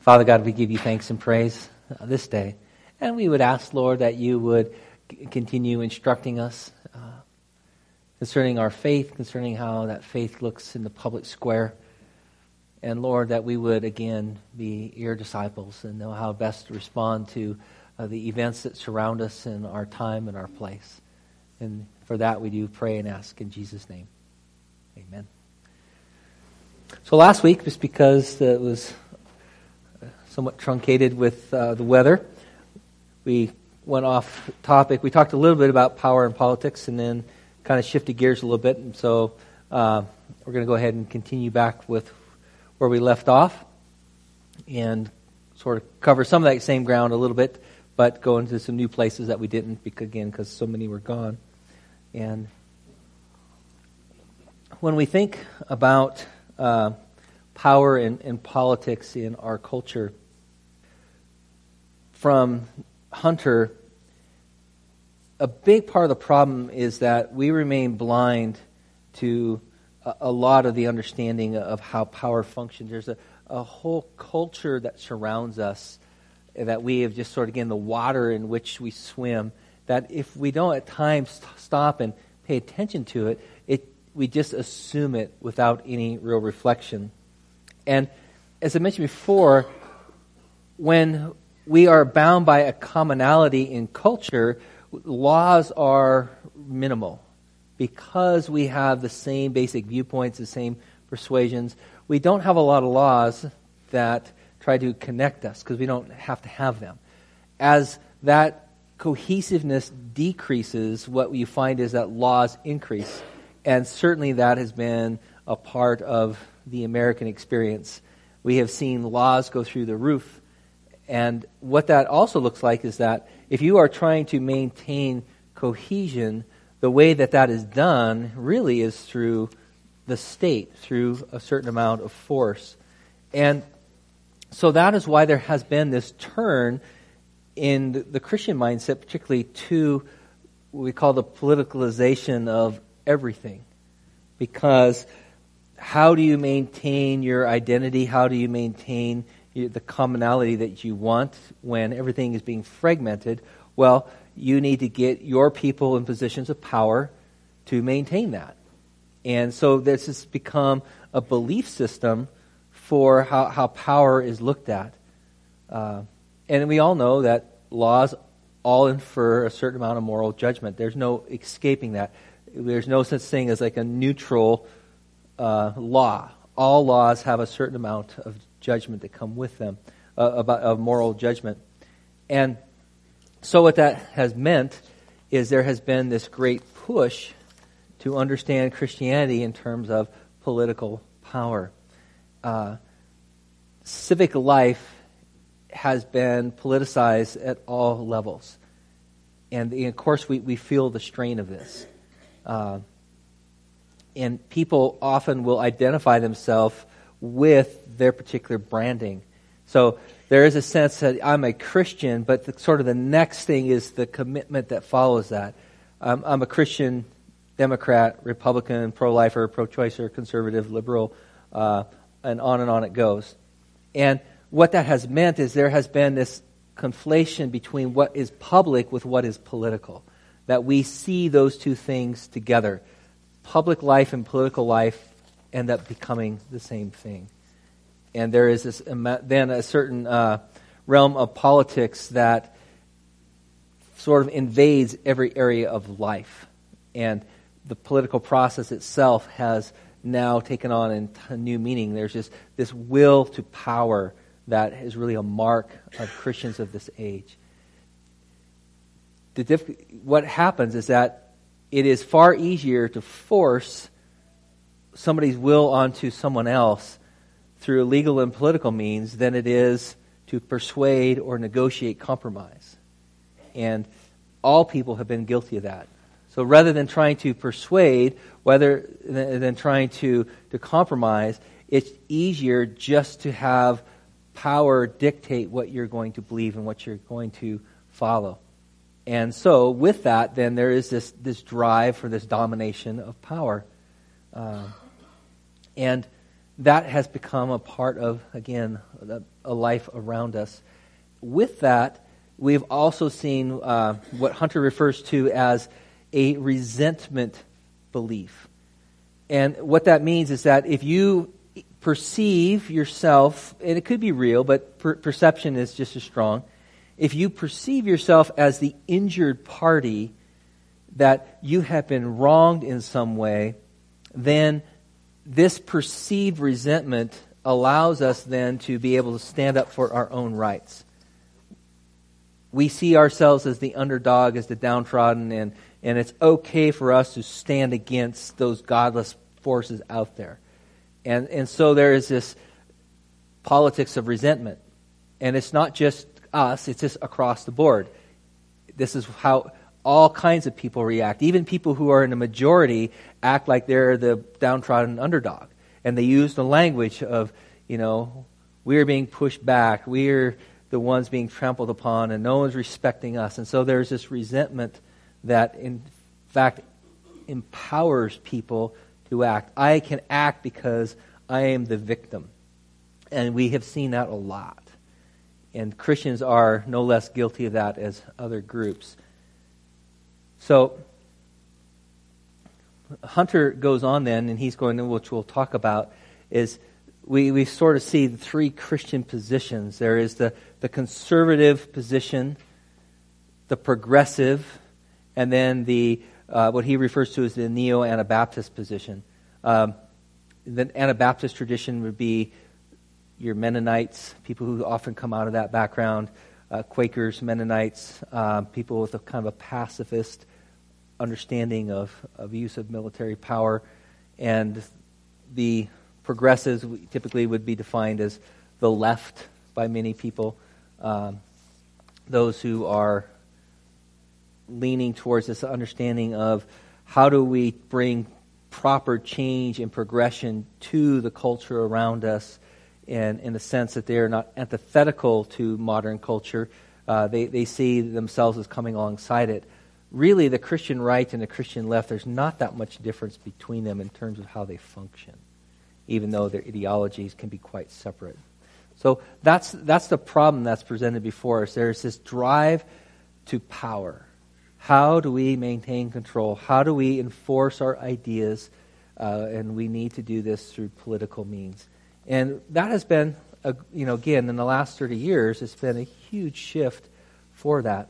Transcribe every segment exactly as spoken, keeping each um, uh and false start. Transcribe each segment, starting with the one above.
Father God, we give you thanks and praise uh, this day. And we would ask, Lord, that you would c- continue instructing us uh, concerning our faith, concerning how that faith looks in the public square. And Lord, that we would again be your disciples and know how best to respond to uh, the events that surround us in our time and our place. And for that we do pray and ask in Jesus' name. Amen. So last week, just because it was somewhat truncated with uh, the weather, we went off topic. We talked a little bit about power and politics and then kind of shifted gears a little bit. And so uh, we're going to go ahead and continue back with where we left off and sort of cover some of that same ground a little bit, but go into some new places that we didn't, because, again, because so many were gone. And when we think about uh, power and, and politics in our culture, from Hunter, a big part of the problem is that we remain blind to a, a lot of the understanding of how power functions. There's a, a whole culture that surrounds us that we have just sort of, again, the water in which we swim, that if we don't at times stop and pay attention to it, it we just assume it without any real reflection. And as I mentioned before, when we are bound by a commonality in culture, laws are minimal. Because we have the same basic viewpoints, the same persuasions, we don't have a lot of laws that try to connect us, because we don't have to have them. As that cohesiveness decreases, what you find is that laws increase. And certainly that has been a part of the American experience. We have seen laws go through the roof. And what that also looks like is that if you are trying to maintain cohesion, the way that that is done really is through the state, through a certain amount of force. And so that is why there has been this turn in the Christian mindset, particularly to what we call the politicalization of everything. Because how do you maintain your identity? How do you maintain the commonality that you want when everything is being fragmented? Well, you need to get your people in positions of power to maintain that. And so this has become a belief system for how, how power is looked at. Uh, and we all know that laws all infer a certain amount of moral judgment. There's no escaping that. There's no such thing as like a neutral uh, law. All laws have a certain amount of judgment that come with them, uh, about of moral judgment. And so what that has meant is there has been this great push to understand Christianity in terms of political power. Uh, civic life has been politicized at all levels. And, and of course, we, we feel the strain of this. Uh, and people often will identify themselves with their particular branding. So there is a sense that I'm a Christian, but the, sort of the next thing is the commitment that follows that. Um, I'm a Christian, Democrat, Republican, pro-lifer, pro-choicer, conservative, liberal, uh, and on and on it goes. And what that has meant is there has been this conflation between what is public with what is political, that we see those two things together. Public life and political life end up becoming the same thing. And there is this then a certain uh, realm of politics that sort of invades every area of life. And the political process itself has now taken on a new meaning. There's just this will to power that is really a mark of Christians of this age. The diff- what happens is that it is far easier to force somebody's will onto someone else through legal and political means than it is to persuade or negotiate compromise. And all people have been guilty of that. So rather than trying to persuade, whether than trying to, to compromise, it's easier just to have power dictate what you're going to believe and what you're going to follow. And so with that, then there is this, this drive for this domination of power. Uh, and that has become a part of, again, a life around us. With that, we've also seen uh, what Hunter refers to as a resentment belief. And what that means is that if you perceive yourself, and it could be real, but per- perception is just as strong. If you perceive yourself as the injured party, that you have been wronged in some way, then this perceived resentment allows us then to be able to stand up for our own rights. We see ourselves as the underdog, as the downtrodden, and, and it's okay for us to stand against those godless forces out there. And and so there is this politics of resentment. And it's not just us, it's just across the board. This is how all kinds of people react. Even people who are in the majority act like they're the downtrodden underdog. And they use the language of, you know, we're being pushed back, we're the ones being trampled upon, and no one's respecting us. And so there's this resentment that, in fact, empowers people to act. I can act because I am the victim. And we have seen that a lot. And Christians are no less guilty of that as other groups. So, Hunter goes on then, and he's going to, which we'll talk about, is we, we sort of see the three Christian positions. There is the, the conservative position, the progressive, and then the uh, what he refers to as the neo-Anabaptist position. Um, the Anabaptist tradition would be your Mennonites, people who often come out of that background, uh, Quakers, Mennonites, uh, people with a kind of a pacifist understanding of, of use of military power, and the progressives typically would be defined as the left by many people, um, those who are leaning towards this understanding of how do we bring proper change and progression to the culture around us, and in the sense that they are not antithetical to modern culture. Uh, they, they see themselves as coming alongside it. Really, the Christian right and the Christian left, there's not that much difference between them in terms of how they function, even though their ideologies can be quite separate. So that's that's the problem that's presented before us. There's this drive to power. How do we maintain control? How do we enforce our ideas? Uh, and we need to do this through political means. And that has been, a, you know, again, in the last thirty years, it's been a huge shift for that.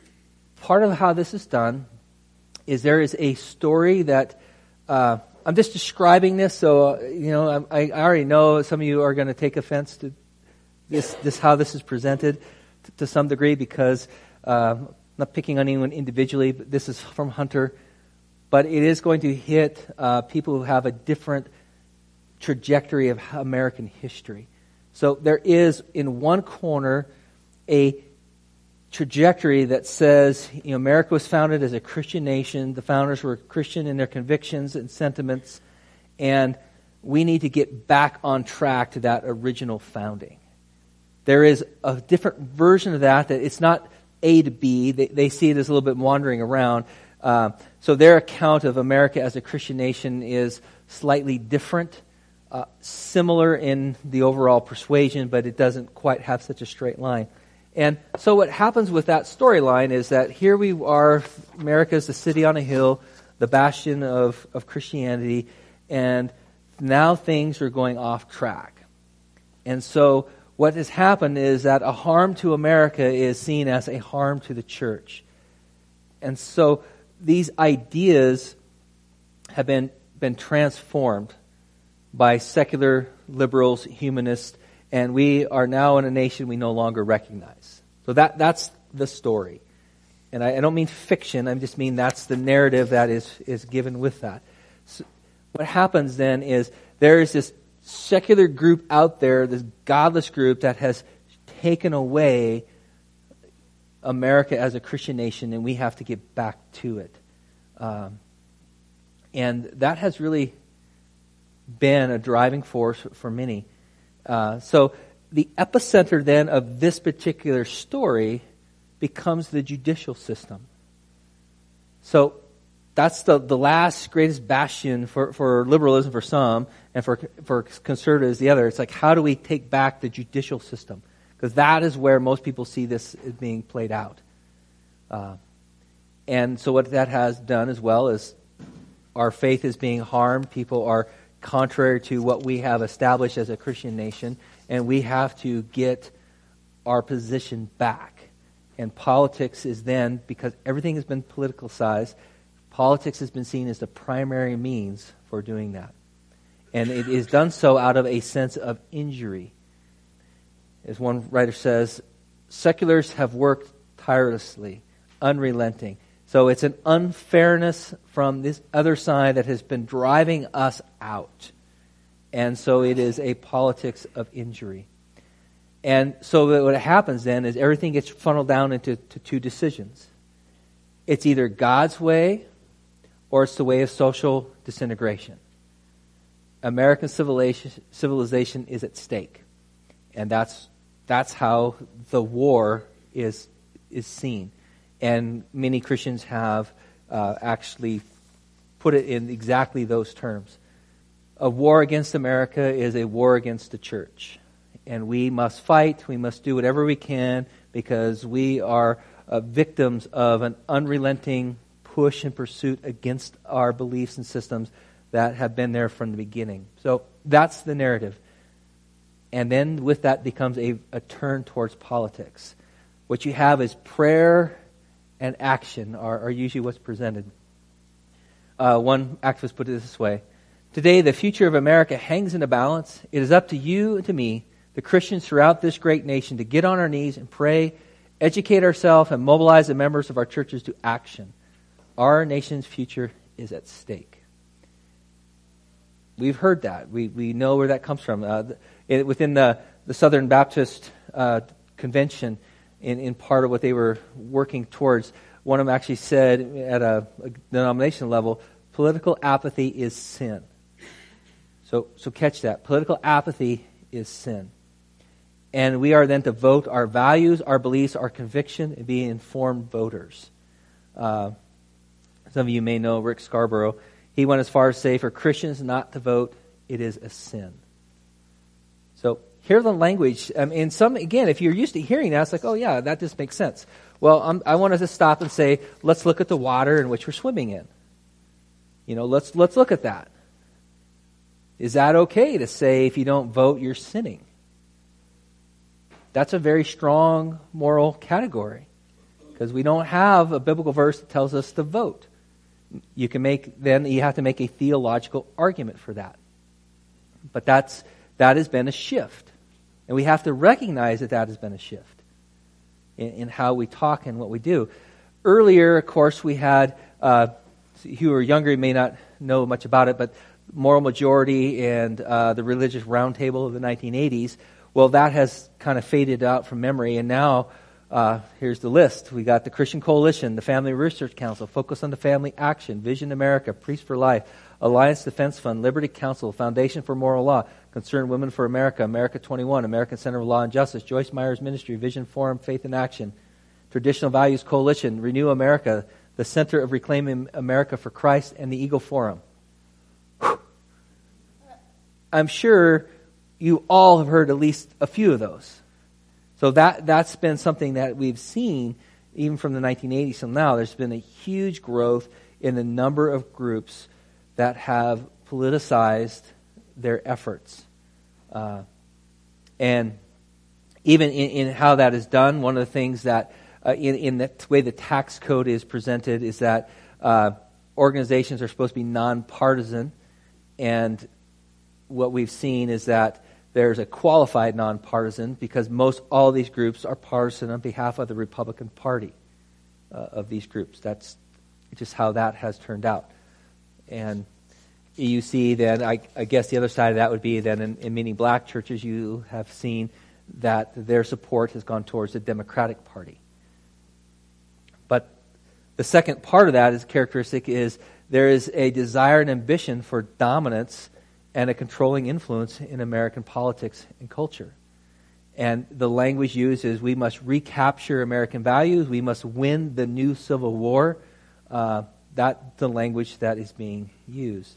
Part of how this is done is there is a story that, uh, I'm just describing this, so, uh, you know, I, I already know some of you are going to take offense to this, this how this is presented to, to some degree, because uh, I'm not picking on anyone individually, but this is from Hunter. But it is going to hit uh, people who have a different trajectory of American history. So there is, in one corner, a trajectory that says, you know, America was founded as a Christian nation. The founders were Christian in their convictions and sentiments, and we need to get back on track to that original founding. There is a different version of that, that it's not A to B. They, they see it as a little bit wandering around. Uh, so their account of America as a Christian nation is slightly different, uh, similar in the overall persuasion, but it doesn't quite have such a straight line. And so what happens with that storyline is that here we are, America is the city on a hill, the bastion of, of Christianity, and now things are going off track. And so what has happened is that a harm to America is seen as a harm to the church. And so these ideas have been, been transformed by secular liberals, humanists, and we are now in a nation we no longer recognize. So that that's the story. And I, I don't mean fiction, I just mean that's the narrative that is, is given with that. So what happens then is there is this secular group out there, this godless group that has taken away America as a Christian nation, and we have to get back to it. Um, and that has really been a driving force for many. Uh, so the epicenter then of this particular story becomes the judicial system. So that's the, the last greatest bastion for, for liberalism for some, and for for conservatives the other. It's like, how do we take back the judicial system? Because that is where most people see this as being played out. Uh, and so what that has done as well is our faith is being harmed. People are contrary to what we have established as a Christian nation, and we have to get our position back. And politics is then, because everything has been politicalized, politics has been seen as the primary means for doing that. And it is done so out of a sense of injury. As one writer says, seculars have worked tirelessly, unrelenting. So it's an unfairness from this other side that has been driving us out. And so it is a politics of injury. And so what happens then is everything gets funneled down into to two decisions. It's either God's way or it's the way of social disintegration. American civilization, civilization is at stake. And that's that's how the war is is seen. And many Christians have uh, actually put it in exactly those terms. A war against America is a war against the church. And we must fight, we must do whatever we can, because we are uh, victims of an unrelenting push and pursuit against our beliefs and systems that have been there from the beginning. So that's the narrative. And then with that becomes a, a turn towards politics. What you have is prayer and action are, are usually what's presented. Uh, one activist put it this way: today the future of America hangs in a balance. It is up to you and to me, the Christians throughout this great nation, to get on our knees and pray, educate ourselves, and mobilize the members of our churches to action. Our nation's future is at stake. We've heard that. We we know where that comes from. Uh, it, within the, the Southern Baptist uh, Convention, in, in part of what they were working towards, one of them actually said at a, a denomination level, political apathy is sin. So so catch that. Political apathy is sin. And we are then to vote our values, our beliefs, our conviction, and be informed voters. Uh, some of you may know Rick Scarborough. He went as far as to say, for Christians not to vote, it is a sin. So hear the language. Um, and some, again, if you're used to hearing that, it's like, oh yeah, that just makes sense. Well, um, I want us to stop and say, let's look at the water in which we're swimming in. You know, let's let's look at that. Is that okay to say if you don't vote, you're sinning? That's a very strong moral category, because we don't have a biblical verse that tells us to vote. You can make, then you have to make a theological argument for that. But that's, that has been a shift. And we have to recognize that that has been a shift in, in how we talk and what we do. Earlier, of course, we had, uh, who are younger, you may not know much about it, but Moral Majority and uh, the Religious Roundtable of the nineteen eighties. Well, that has kind of faded out from memory, and now uh, here's the list. We got the Christian Coalition, the Family Research Council, Focus on the Family Action, Vision America, Priests for Life, Alliance Defense Fund, Liberty Council, Foundation for Moral Law, Concerned Women for America, America twenty-one, American Center for Law and Justice, Joyce Meyer's Ministry, Vision Forum, Faith in Action, Traditional Values Coalition, Renew America, the Center of Reclaiming America for Christ, and the Eagle Forum. Whew. I'm sure you all have heard at least a few of those. So that, that's been something that we've seen even from the nineteen eighties till now. There's been a huge growth in the number of groups that have politicized their efforts. Uh, and even in, in how that is done, one of the things that, uh, in, in the way the tax code is presented is that uh, organizations are supposed to be nonpartisan, and what we've seen is that there's a qualified nonpartisan, because most all of these groups are partisan on behalf of the Republican Party uh, of these groups. That's just how that has turned out. And you see then, I, I guess the other side of that would be that in, in many black churches you have seen that their support has gone towards the Democratic Party. But the second part of that is characteristic is there is a desire and ambition for dominance and a controlling influence in American politics and culture. And the language used is we must recapture American values, we must win the new Civil War. Uh, that's the language that is being used.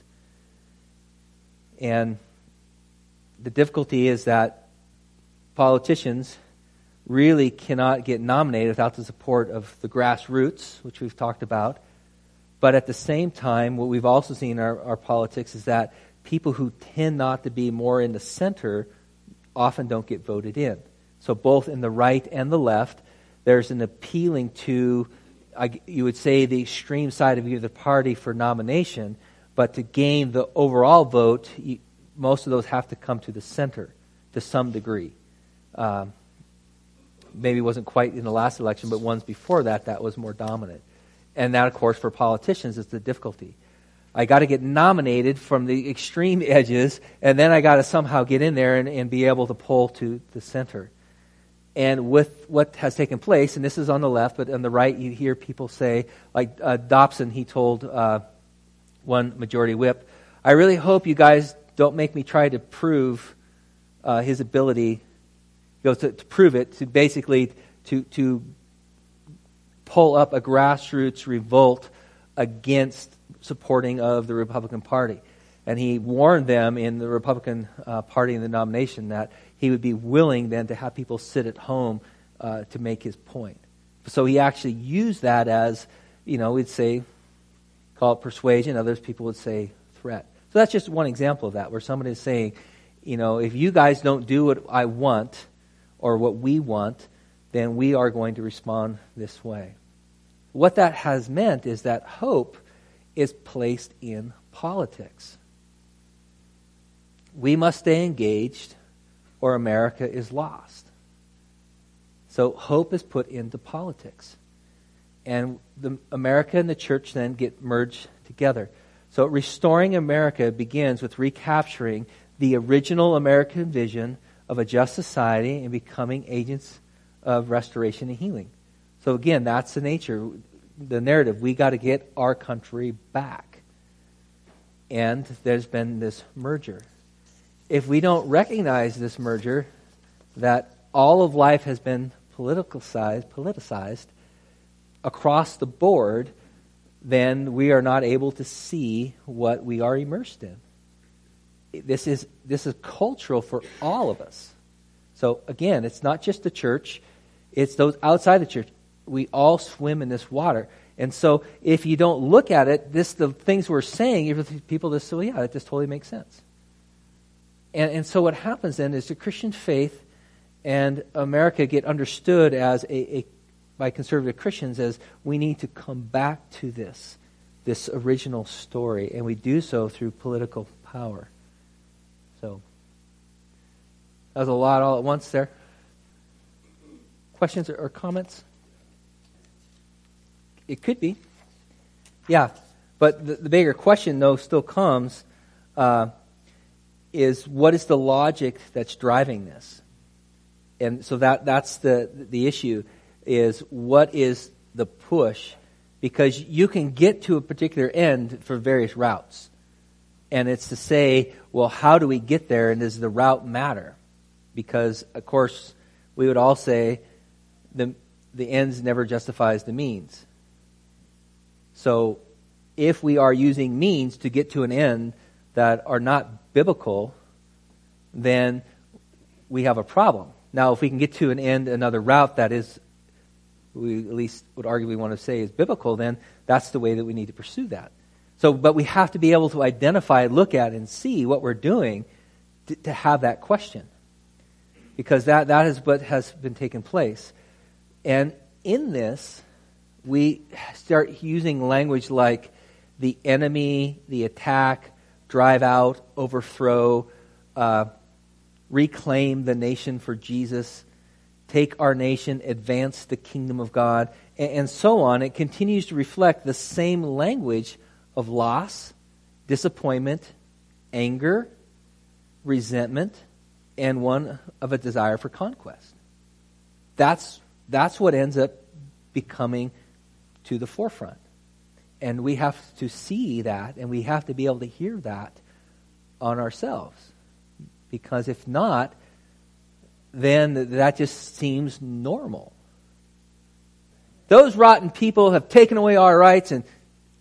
And the difficulty is that politicians really cannot get nominated without the support of the grassroots, which we've talked about. But at the same time, what we've also seen in our, our politics is that people who tend not to be more in the center often don't get voted in. So both in the right and the left, there's an appealing to, I, you would say, the extreme side of either party for nomination, but to gain the overall vote, you, most of those have to come to the center to some degree. Um, maybe it wasn't quite in the last election, but ones before that, that was more dominant. And that, of course, for politicians is the difficulty. I got to get nominated from the extreme edges, and then I got to somehow get in there and, and be able to pull to the center. And with what has taken place, and this is on the left, but on the right you hear people say, like uh, Dobson, he told uh, one majority whip, I really hope you guys don't make me try to prove uh, his ability, you know, to, to prove it, to basically to to pull up a grassroots revolt against supporting of the Republican Party. And he warned them in the Republican uh, Party in the nomination that he would be willing then to have people sit at home uh, to make his point. So he actually used that as, you know, we'd say, call it persuasion. Others people would say threat. So that's just one example of that, where somebody is saying, you know, if you guys don't do what I want or what we want, then we are going to respond this way. What that has meant is that hope is placed in politics. We must stay engaged or America is lost. So hope is put into politics. And the America and the church then get merged together. So restoring America begins with recapturing the original American vision of a just society and becoming agents of restoration and healing. So again, that's the nature, the narrative. We got to get our country back. And there's been this merger. If we don't recognize this merger, that all of life has been politicized, politicized across the board, then we are not able to see what we are immersed in. This is this is cultural for all of us. So again, it's not just the church, it's those outside the church. We all swim in this water. And so if you don't look at it, this the things we're saying, people just say, well, yeah, it just totally makes sense. And, and so what happens then is the Christian faith and America get understood as a, a by conservative Christians as we need to come back to this, this original story, and we do so through political power. So that was a lot all at once there. Questions or, or comments? It could be. Yeah, but the, the bigger question, though, still comes, uh, is what is the logic that's driving this? And so that that's the the issue, is what is the push? Because you can get to a particular end for various routes. And it's to say, well, how do we get there, and does the route matter? Because, of course, we would all say the the ends never justifies the means. So if we are using means to get to an end that are not biblical, then we have a problem. Now, if we can get to an end, another route that is, we at least would argue we want to say is biblical, then that's the way that we need to pursue that. So, but we have to be able to identify, look at, and see what we're doing to, to have that question. Because that, that is what has been taking place. And in this, we start using language like the enemy, the attack, drive out, overthrow, uh, reclaim the nation for Jesus, take our nation, advance the kingdom of God, and, and so on. It continues to reflect the same language of loss, disappointment, anger, resentment, and one of a desire for conquest. That's that's what ends up becoming to the forefront. And we have to see that, and we have to be able to hear that on ourselves. Because if not, then that just seems normal. Those rotten people have taken away our rights, and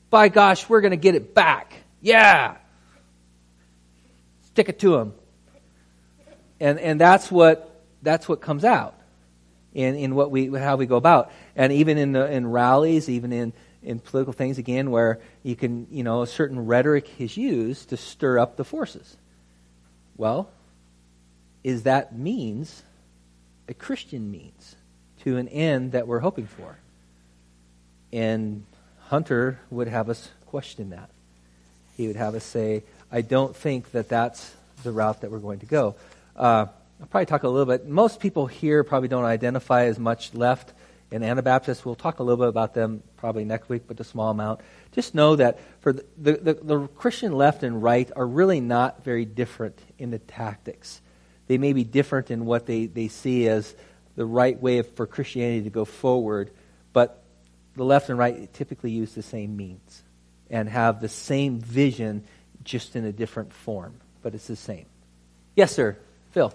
By gosh, we're going to get it back. Yeah. Stick it to them. And and that's what that's what comes out in, in what we how we go about. And even in the, in rallies, even in, in political things, again, where you can, you know, a certain rhetoric is used to stir up the forces. Well, is that means a Christian means to an end that we're hoping for? And Hunter would have us question that. He would have us say, I don't think that that's the route that we're going to go. Uh, I'll probably talk a little bit. Most people here probably don't identify as much left and Anabaptists. We'll talk a little bit about them probably next week, but a small amount. Just know that for the, the, the, the Christian left and right are really not very different in the tactics. They may be different in what they, they see as the right way of, for Christianity to go forward, but the left and right typically use the same means and have the same vision, just in a different form. But it's the same. Yes, sir. Phil.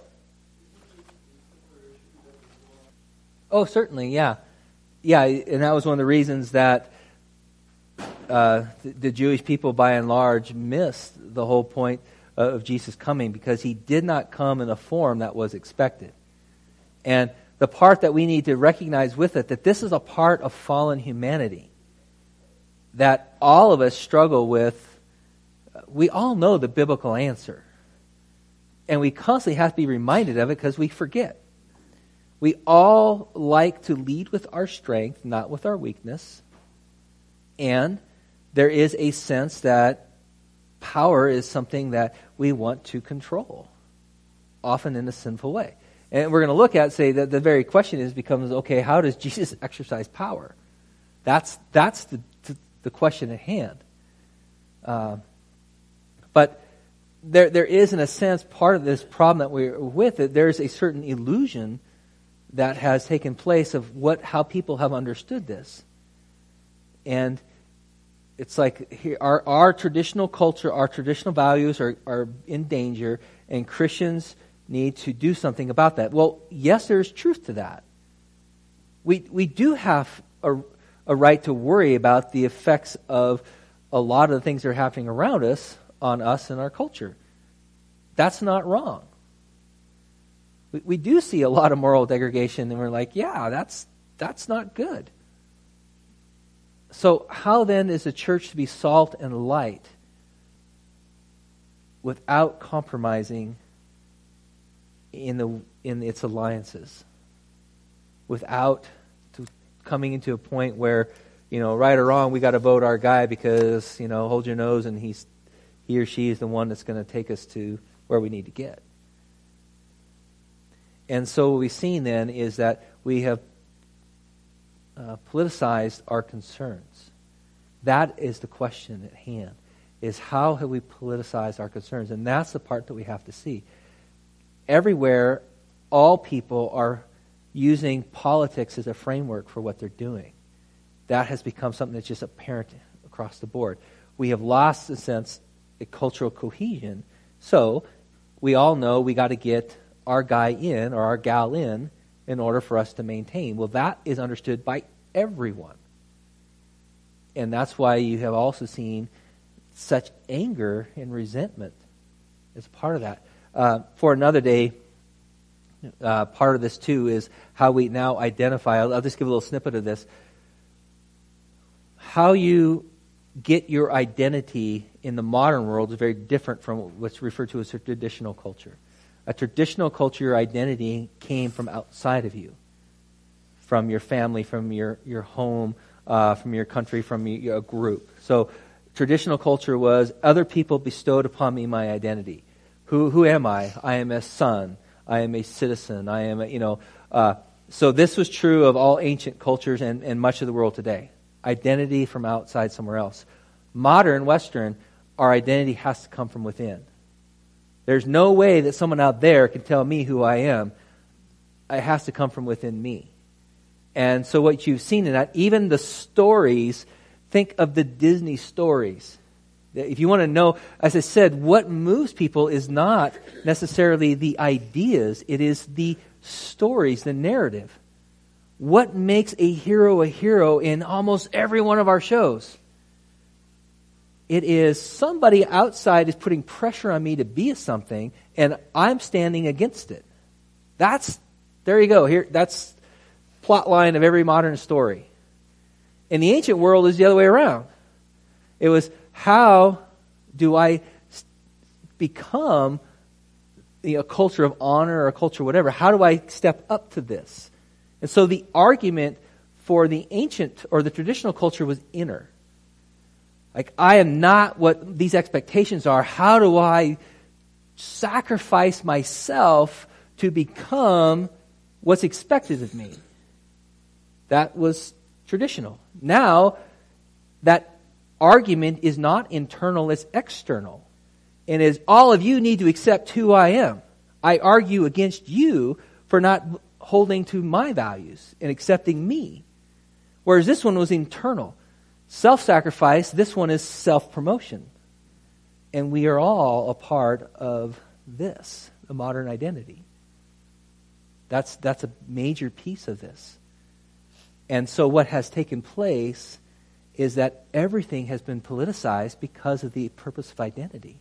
Oh, certainly, yeah. Yeah, and that was one of the reasons that uh, the, the Jewish people, by and large, missed the whole point of Jesus coming, because he did not come in a form that was expected. And the part that we need to recognize with it, that this is a part of fallen humanity, that all of us struggle with. We all know the biblical answer. And we constantly have to be reminded of it because we forget. We all like to lead with our strength, not with our weakness. And there is a sense that power is something that we want to control, often in a sinful way. And we're going to look at, say, that the very question is becomes, okay, how does Jesus exercise power? That's that's the the, the question at hand. Uh, but there there is, in a sense, part of this problem that we're with it. There's a certain illusion that has taken place of what how people have understood this, and it's like here, our our traditional culture, our traditional values are are in danger, and Christians need to do something about that. Well, yes, there's truth to that. We we do have a, a right to worry about the effects of a lot of the things that are happening around us on us and our culture. That's not wrong. We, we do see a lot of moral degradation, and we're like, yeah, that's that's not good. So how then is the church to be salt and light without compromising in the in its alliances, without to coming into a point where, you know, right or wrong, we got to vote our guy because, you know, hold your nose, and he's he or she is the one that's going to take us to where we need to get. And so what we've seen then is that we have uh, politicized our concerns. That is the question at hand, is how have we politicized our concerns? And that's the part that we have to see. Everywhere, all people are using politics as a framework for what they're doing. That has become something that's just apparent across the board. We have lost, in a sense, a cultural cohesion. So we all know we got to get our guy in or our gal in in order for us to maintain. Well, that is understood by everyone. And that's why you have also seen such anger and resentment as part of that. Uh, for another day, uh, part of this too is how we now identify. I'll, I'll just give a little snippet of this. How you get your identity in the modern world is very different from what's referred to as a traditional culture. A traditional culture, your identity came from outside of you, from your family, from your, your home, uh, from your country, from your, your group. So traditional culture was other people bestowed upon me my identity. Who who am I? I am a son. I am a citizen. I am a, you know. Uh, so this was true of all ancient cultures and, and much of the world today. Identity from outside somewhere else. Modern, Western, our identity has to come from within. There's no way that someone out there can tell me who I am. It has to come from within me. And so what you've seen in that, even the stories, think of the Disney stories. If you want to know, as I said, what moves people is not necessarily the ideas. It is the stories, the narrative. What makes a hero a hero in almost every one of our shows? It is somebody outside is putting pressure on me to be something, and I'm standing against it. That's, there you go. Here, that's plot line of every modern story. In the ancient world, it was the other way around. It was, how do I become you know, a culture of honor or a culture of whatever? How do I step up to this? And so the argument for the ancient or the traditional culture was inner. Like, I am not what these expectations are. How do I sacrifice myself to become what's expected of me? That was traditional. Now, that argument is not internal, it's external. And is all of you need to accept who I am. I argue against you for not holding to my values and accepting me. Whereas this one was internal. Self-sacrifice, this one is self-promotion. And we are all a part of this, the modern identity. That's, that's a major piece of this. And so what has taken place is that everything has been politicized because of the purpose of identity.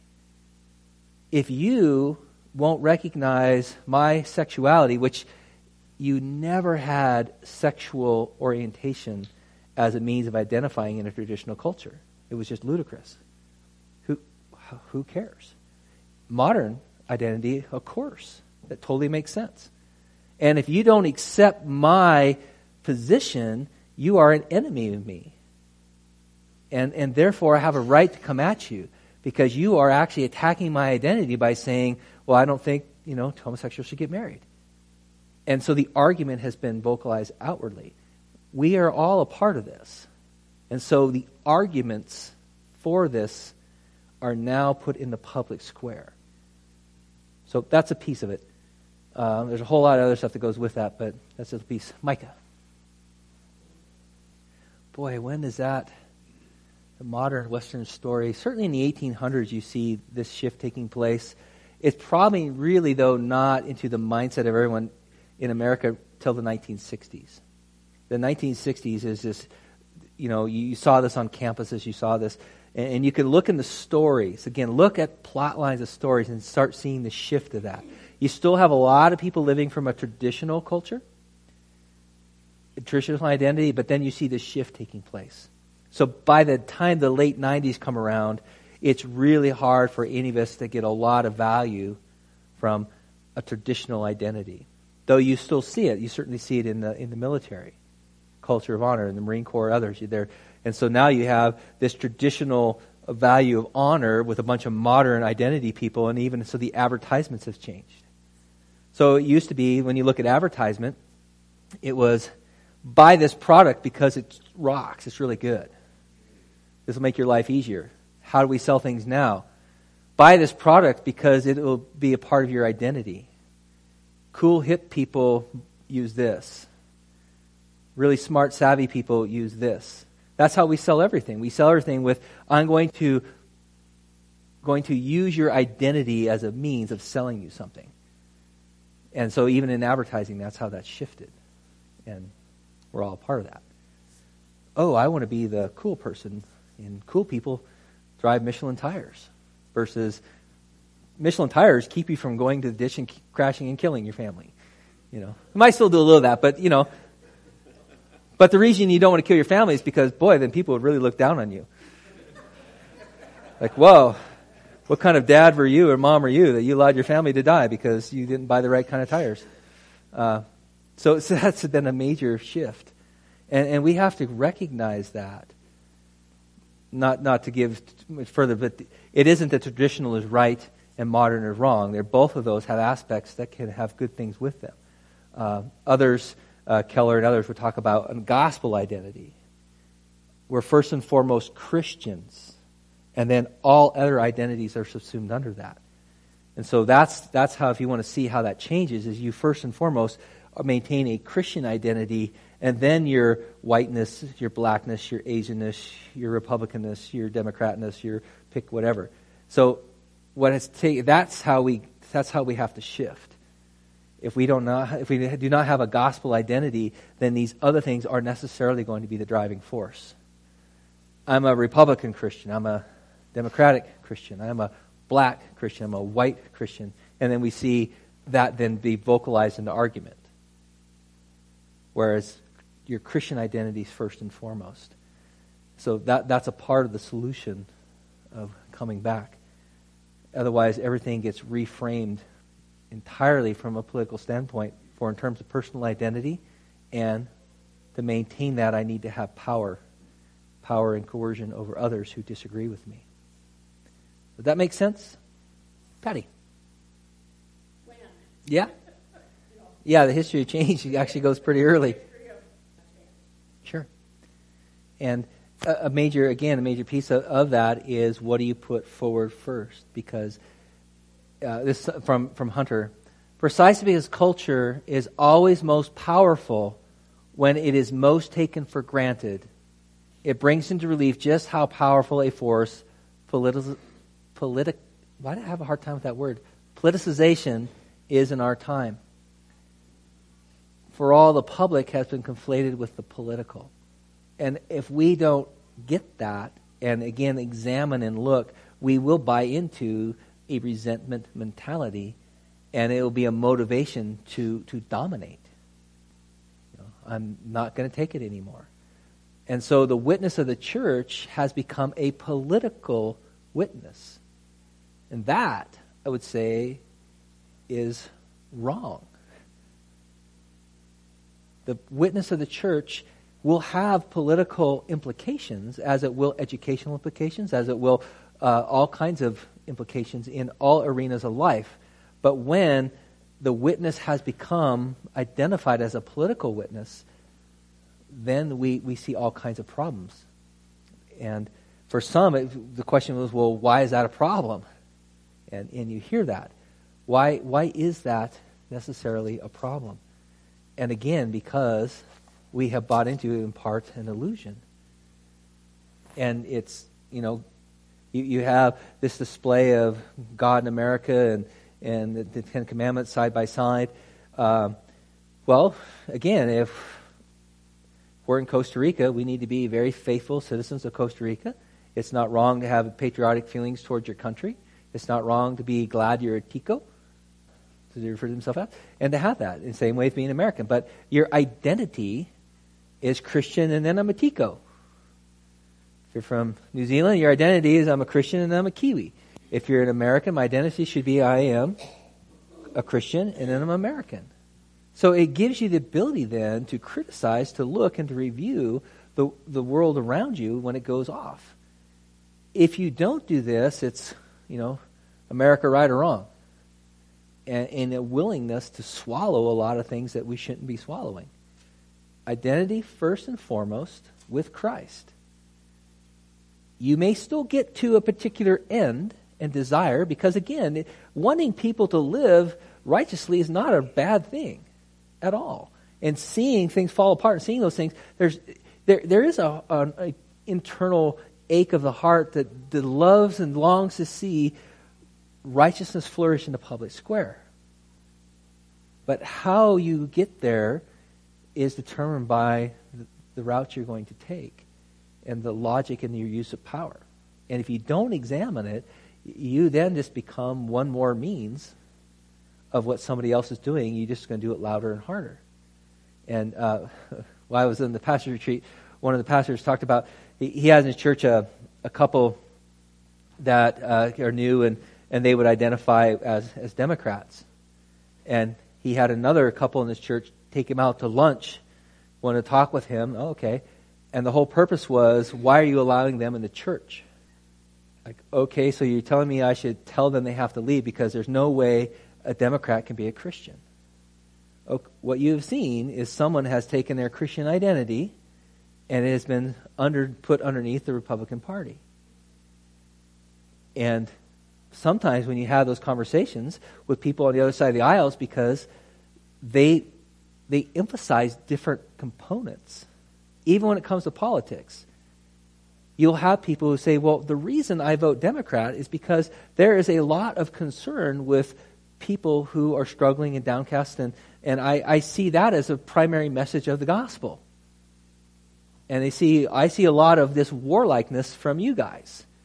If you won't recognize my sexuality, which you never had sexual orientation as a means of identifying in a traditional culture. It was just ludicrous. Who, who cares? Modern identity, of course. That totally makes sense. And if you don't accept my position, you are an enemy of me. And, and therefore I have a right to come at you. Because you are actually attacking my identity by saying, well, I don't think, you know, homosexuals should get married. And so the argument has been vocalized outwardly. We are all a part of this. And so the arguments for this are now put in the public square. So that's a piece of it. Uh, there's a whole lot of other stuff that goes with that, but that's just a piece. Micah. Boy, when is that? The modern Western story, certainly in the eighteen hundreds you see this shift taking place. It's probably really, though, not into the mindset of everyone in America till the nineteen sixties. The nineteen sixties is this, you know, you saw this on campuses, you saw this, and, and you can look in the stories. Again, look at plot lines of stories and start seeing the shift of that. You still have a lot of people living from a traditional culture, a traditional identity, but then you see this shift taking place. So by the time the late nineties come around, it's really hard for any of us to get a lot of value from a traditional identity. Though you still see it. You certainly see it in the in the military. Culture of honor, in the Marine Corps, others. There. And so now you have this traditional value of honor with a bunch of modern identity people, and even so the advertisements have changed. So it used to be, when you look at advertisement, it was, buy this product because it rocks, it's really good. This will make your life easier. How do we sell things now? Buy this product because it will be a part of your identity. Cool, hip people use this. Really smart, savvy people use this. That's how we sell everything. We sell everything with, I'm going to, going to use your identity as a means of selling you something. And so even in advertising, that's how that's shifted. And we're all a part of that. Oh, I want to be the cool person. And cool people drive Michelin tires versus Michelin tires keep you from going to the ditch and crashing and killing your family. You know, you might still do a little of that, but you know. But the reason you don't want to kill your family is because, boy, then people would really look down on you. Like, whoa, what kind of dad were you or mom were you that you allowed your family to die because you didn't buy the right kind of tires? Uh, so, so that's been a major shift. And, and we have to recognize that. Not not to give much further, but it isn't that traditional is right and modern is wrong. They're, both of those have aspects that can have good things with them. Uh, others, uh, Keller and others would talk about a gospel identity. We're first and foremost Christians, and then all other identities are subsumed under that. And so that's that's how, if you want to see how that changes, is you first and foremost maintain a Christian identity, and then your whiteness, your blackness, your Asianness, your Republicanness, your Democratness, your pick whatever. So what it's ta- that's how we that's how we have to shift. If we don't not, if we do not have a gospel identity, then these other things are necessarily going to be the driving force. I'm a Republican Christian. I'm a Democratic Christian. I'm a black Christian. I'm a white Christian. And then we see that then be vocalized into argument. Whereas your Christian identity is first and foremost. So that that's a part of the solution of coming back. Otherwise, everything gets reframed entirely from a political standpoint for in terms of personal identity, and to maintain that I need to have power, power and coercion over others who disagree with me. Does that make sense? Patty? When? Yeah? Yeah, the history of change actually goes pretty early. Sure. And a, a major, again, a major piece of, of that is what do you put forward first? Because uh, this from, from Hunter, precisely because culture is always most powerful when it is most taken for granted, it brings into relief just how powerful a force politi- politic, why do I have a hard time with that word? Politicization is in our time. For all, the public has been conflated with the political. And if we don't get that, and again examine and look, we will buy into a resentment mentality, and it will be a motivation to, to dominate. You know, I'm not going to take it anymore. And so the witness of the church has become a political witness. And that, I would say, is wrong. The witness of the church will have political implications, as it will educational implications, as it will uh, all kinds of implications in all arenas of life. But when the witness has become identified as a political witness, then we, we see all kinds of problems. And for some, it, the question was, well, why is that a problem? And and you hear that. Why why is that necessarily a problem? And again, because we have bought into, in part, an illusion. And it's, you know, you, you have this display of God in America and, and the, the Ten Commandments side by side. Um, well, again, if we're in Costa Rica, we need to be very faithful citizens of Costa Rica. It's not wrong to have patriotic feelings towards your country. It's not wrong to be glad you're a Tico, to refer to himself as, and to have that in the same way as being American. But your identity is Christian, and then I'm a Tico. If you're from New Zealand, your identity is I'm a Christian and I'm a Kiwi. If you're an American, my identity should be I am a Christian and then I'm American. So it gives you the ability then to criticize, to look, and to review the, the world around you when it goes off. If you don't do this, it's, you know, America right or wrong. And, and a willingness to swallow a lot of things that we shouldn't be swallowing. Identity first and foremost with Christ. You may still get to a particular end and desire, because again, wanting people to live righteously is not a bad thing at all. And seeing things fall apart and seeing those things, there's there there is a, an a internal ache of the heart that, that loves and longs to see righteousness flourish in the public square. But how you get there is determined by the, the route you're going to take and the logic and your use of power. And if you don't examine it, you then just become one more means of what somebody else is doing. You're just going to do it louder and harder. And uh, while I was in the pastor's retreat, one of the pastors talked about, he, he has in his church a, a couple that uh, are new, and, and they would identify as, as Democrats. And he had another couple in his church take him out to lunch, wanted to talk with him. Oh, okay. And the whole purpose was, why are you allowing them in the church? Like, okay, so you're telling me I should tell them they have to leave because there's no way a Democrat can be a Christian. Okay, what you've seen is someone has taken their Christian identity and it has been under, put underneath the Republican Party. And sometimes when you have those conversations with people on the other side of the aisles, because they they emphasize different components, even when it comes to politics. You'll have people who say, well, the reason I vote Democrat is because there is a lot of concern with people who are struggling and downcast, and, and I, I see that as a primary message of the gospel. And they see, I see a lot of this warlikeness from you guys.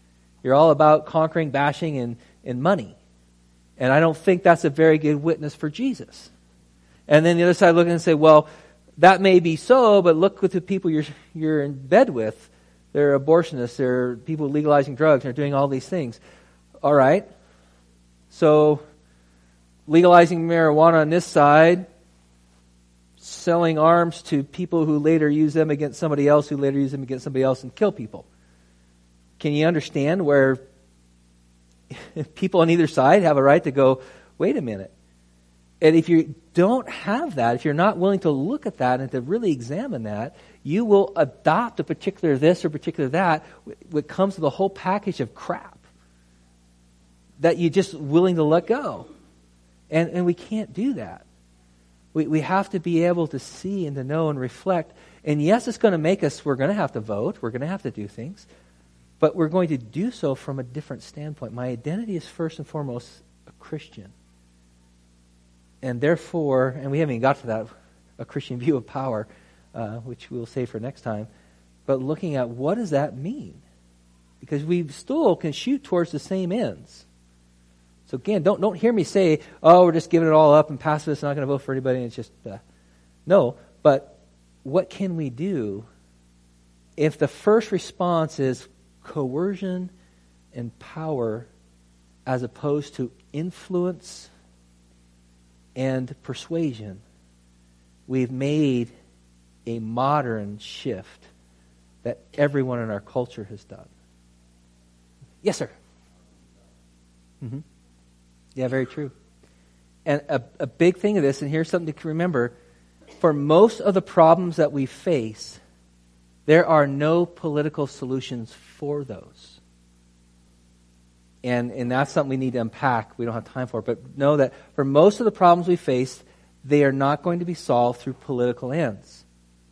You're all about conquering, bashing, and, and money. And I don't think that's a very good witness for Jesus. And then the other side look and say, well, that may be so, but look at the people you're you're in bed with. They're abortionists. They're people legalizing drugs. They're doing all these things. All right. So legalizing marijuana on this side, selling arms to people who later use them against somebody else, who later use them against somebody else and kill people. Can you understand where people on either side have a right to go, wait a minute. And if you don't have that, if you're not willing to look at that and to really examine that, you will adopt a particular this or particular that, what comes with a whole package of crap that you're just willing to let go. And and we can't do that. We we have to be able to see and to know and reflect. And yes, it's going to make us, we're going to have to vote, we're going to have to do things, but we're going to do so from a different standpoint. My identity is first and foremost a Christian. And therefore, and we haven't even got to that, a Christian view of power, uh, which we'll save for next time, but looking at what does that mean? Because we still can shoot towards the same ends. So again, don't don't hear me say, oh, we're just giving it all up and pacifists, not going to vote for anybody, and it's just, uh, no. But what can we do if the first response is coercion and power as opposed to influence and persuasion? We've made a modern shift that everyone in our culture has done. Yes, sir. Mm-hmm. Yeah, very true. And a, a big thing of this, and here's something to remember, for most of the problems that we face, there are no political solutions for those. And and that's something we need to unpack. We don't have time for it. But know that for most of the problems we face, they are not going to be solved through political ends.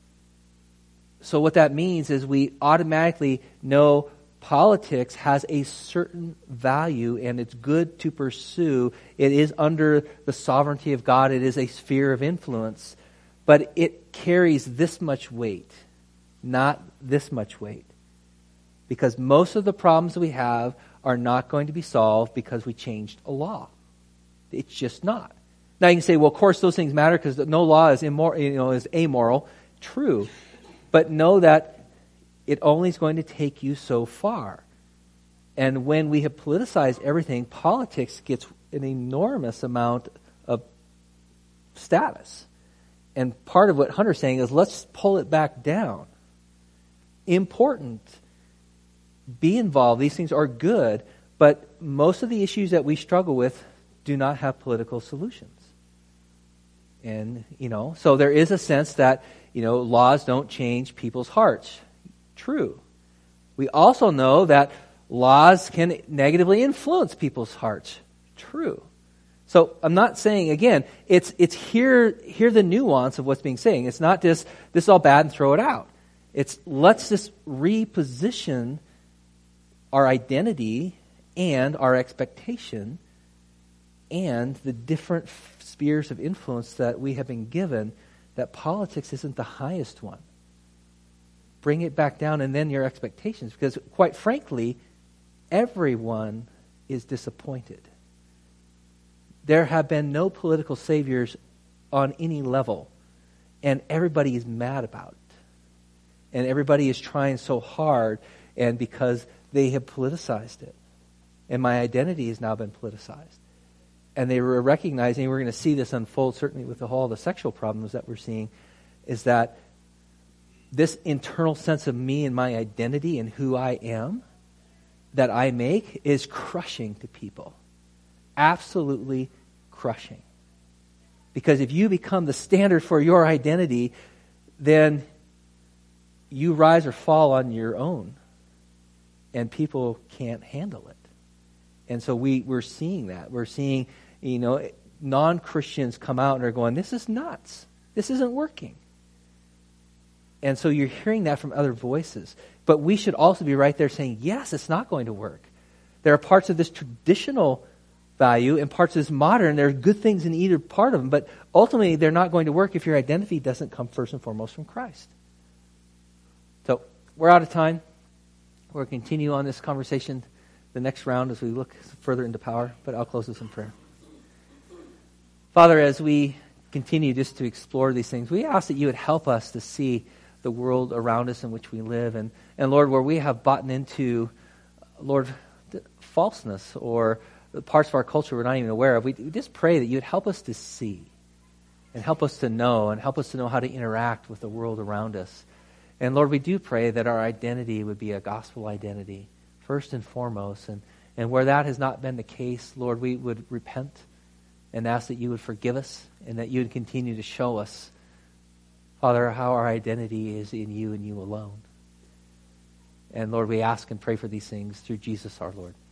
So what that means is we automatically know politics has a certain value and it's good to pursue. It is under the sovereignty of God. It is a sphere of influence. But it carries this much weight, not this much weight. Because most of the problems we have are not going to be solved because we changed a law. It's just not. Now you can say, well, of course those things matter because no law is immoral, you know, is amoral. True. But know that it only is going to take you so far. And when we have politicized everything, politics gets an enormous amount of status. And part of what Hunter's saying is let's pull it back down. Important. Be involved. These things are good, but most of the issues that we struggle with do not have political solutions. And, you know, so there is a sense that, you know, laws don't change people's hearts. True. We also know that laws can negatively influence people's hearts. True. So I'm not saying, again, it's it's here, hear the nuance of what's being said. It's not just, this is all bad and throw it out. It's let's just reposition our identity and our expectation and the different spheres of influence that we have been given, that politics isn't the highest one. Bring it back down and then your expectations. Because quite frankly, everyone is disappointed. There have been no political saviors on any level. And everybody is mad about it. And everybody is trying so hard, and because they have politicized it. And my identity has now been politicized. And they were recognizing, we're going to see this unfold certainly with the whole the sexual problems that we're seeing, is that this internal sense of me and my identity and who I am that I make is crushing to people. Absolutely crushing. Because if you become the standard for your identity, then you rise or fall on your own. And people can't handle it. And so we, we're seeing that. We're seeing, you know, non-Christians come out and are going, this is nuts. This isn't working. And so you're hearing that from other voices. But we should also be right there saying, yes, it's not going to work. There are parts of this traditional value and parts of this modern. There are good things in either part of them. But ultimately, they're not going to work if your identity doesn't come first and foremost from Christ. So we're out of time. We'll continue on this conversation the next round as we look further into power, but I'll close this in prayer. Father, as we continue just to explore these things, we ask that you would help us to see the world around us in which we live. And, and Lord, where we have bought into, Lord, falseness or parts of our culture we're not even aware of, we, we just pray that you would help us to see and help us to know and help us to know how to interact with the world around us. And Lord, we do pray that our identity would be a gospel identity, first and foremost. And, and where that has not been the case, Lord, we would repent and ask that you would forgive us and that you would continue to show us, Father, how our identity is in you and you alone. And Lord, we ask and pray for these things through Jesus our Lord.